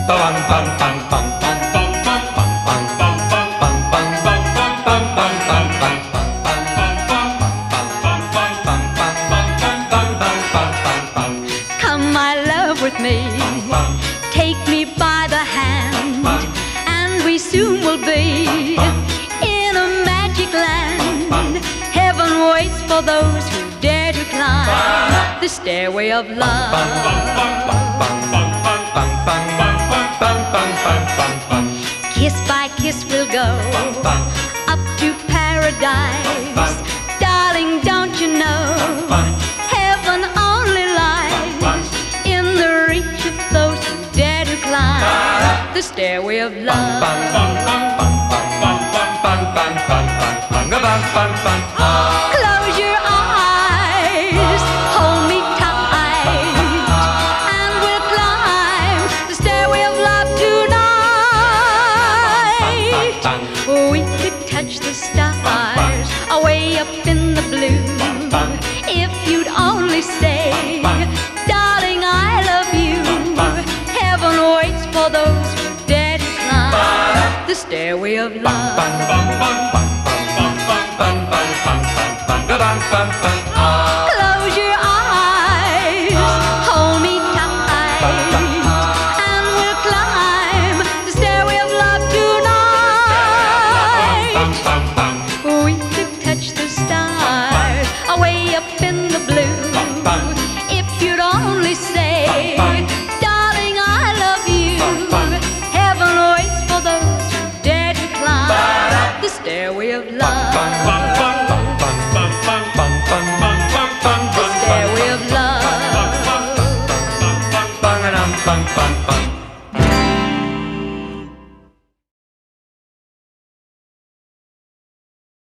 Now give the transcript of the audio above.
Come, my love, with me. Take me by the hand, and we soon will be in a magic land. Heaven waits for those who dare to climb the stairway of love. Kiss by kiss we'll go up to paradise. Darling, don't you know, heaven only lies in the reach of those who dare to climb the stairway of love. Close your eyes, hold me tight, and we'll climb the stairway of love tonight. We could touch the stars away up in the blue if you'd only say, darling, I love you. Heaven waits for those who dare to climb the stairway of love. Close your eyes, hold me tight, and we'll climb the stairway of love tonight. We could touch the stars away up in the blue if you'd only say, darling, I love you. Heaven waits for those who dare to climb the stairway of love. The stairway of love.